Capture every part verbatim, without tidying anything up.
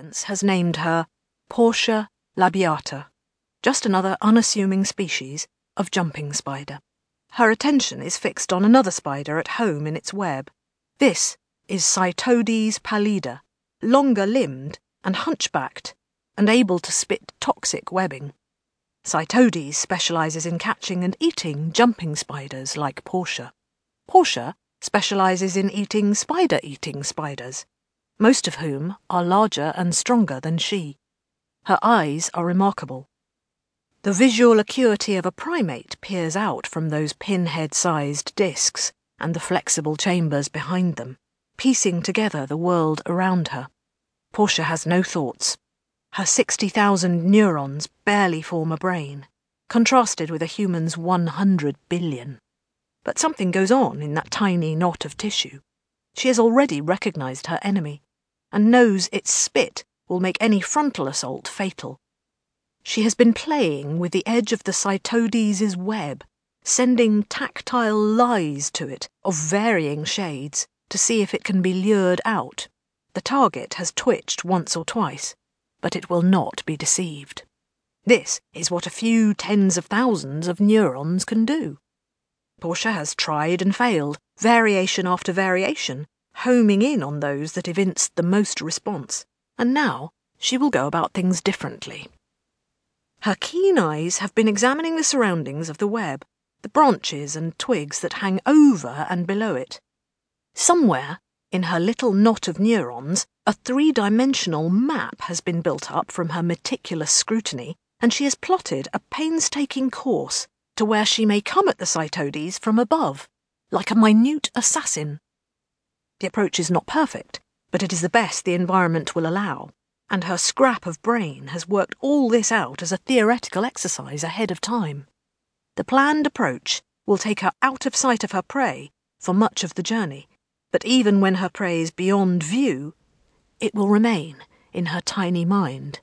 science has named her Portia labiata, just another unassuming species of jumping spider. Her attention is fixed on another spider at home in its web. This is Cytodes pallida, longer-limbed and hunchbacked, and able to spit toxic webbing. Cytodes specialises in catching and eating jumping spiders like Portia. Portia specialises in eating spider-eating spiders, most of whom are larger and stronger than she. Her eyes are remarkable. The visual acuity of a primate peers out from those pinhead-sized discs and the flexible chambers behind them, piecing together the world around her. Portia has no thoughts. Her sixty thousand neurons barely form a brain, contrasted with a human's one hundred billion. But something goes on in that tiny knot of tissue. She has already recognised her enemy, and knows its spit will make any frontal assault fatal. She has been playing with the edge of the Cytodes' web, sending tactile lies to it of varying shades to see if it can be lured out. The target has twitched once or twice, but it will not be deceived. This is what a few tens of thousands of neurons can do. Portia has tried and failed, variation after variation, homing in on those that evinced the most response, and now she will go about things differently. Her keen eyes have been examining the surroundings of the web, the branches and twigs that hang over and below it. Somewhere, in her little knot of neurons, a three-dimensional map has been built up from her meticulous scrutiny, and she has plotted a painstaking course to where she may come at the Cytodes from above, like a minute assassin. The approach is not perfect, but it is the best the environment will allow, and her scrap of brain has worked all this out as a theoretical exercise ahead of time. The planned approach will take her out of sight of her prey for much of the journey, but even when her prey is beyond view, it will remain in her tiny mind.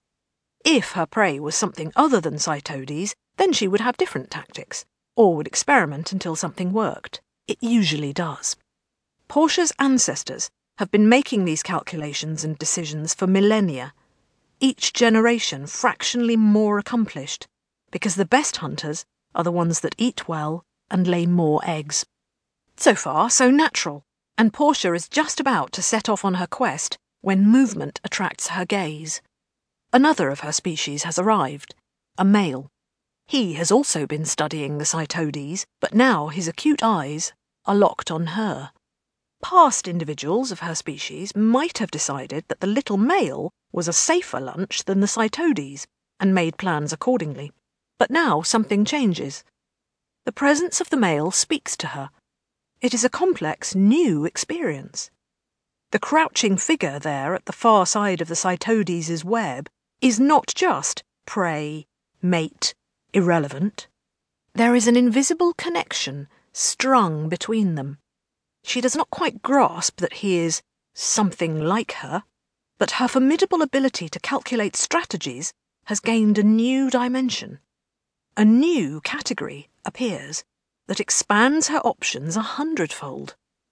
If her prey was something other than Cytodes, then she would have different tactics, or would experiment until something worked. It usually does. Portia's ancestors have been making these calculations and decisions for millennia, each generation fractionally more accomplished, because the best hunters are the ones that eat well and lay more eggs. So far, so natural, and Portia is just about to set off on her quest when movement attracts her gaze. Another of her species has arrived, a male. He has also been studying the Cytodes, but now his acute eyes are locked on her. Past individuals of her species might have decided that the little male was a safer lunch than the Cytodes, and made plans accordingly. But now something changes. The presence of the male speaks to her. It is a complex, new experience. The crouching figure there at the far side of the Cytodes' web is not just prey, mate, irrelevant. There is an invisible connection strung between them. She does not quite grasp that he is something like her, but her formidable ability to calculate strategies has gained a new dimension. A new category appears that expands her options a hundredfold.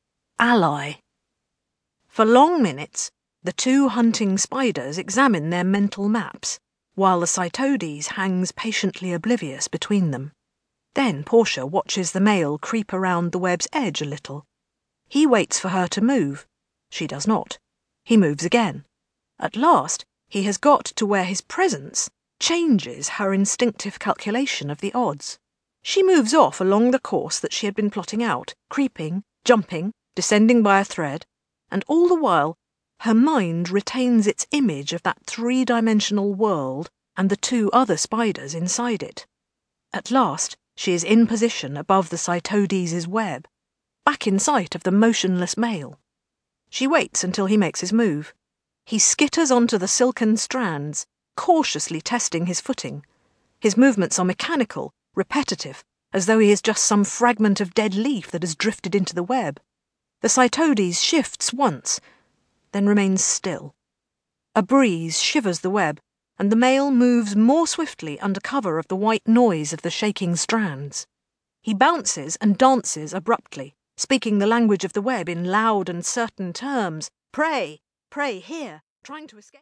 Ally. For long minutes, the two hunting spiders examine their mental maps, while the Cytodes hangs patiently oblivious between them. Then Portia watches the male creep around the web's edge a little. He waits for her to move. She does not. He moves again. At last, he has got to where his presence changes her instinctive calculation of the odds. She moves off along the course that she had been plotting out, creeping, jumping, descending by a thread, and all the while her mind retains its image of that three-dimensional world and the two other spiders inside it. At last, she is in position above the Cytodes' web, back in sight of the motionless male. She waits until he makes his move. He skitters onto the silken strands, cautiously testing his footing. His movements are mechanical, repetitive, as though he is just some fragment of dead leaf that has drifted into the web. The Cytodes shifts once, then remains still. A breeze shivers the web, and the male moves more swiftly under cover of the white noise of the shaking strands. He bounces and dances abruptly, speaking the language of the web in loud and certain terms. Pray, pray here, trying to escape.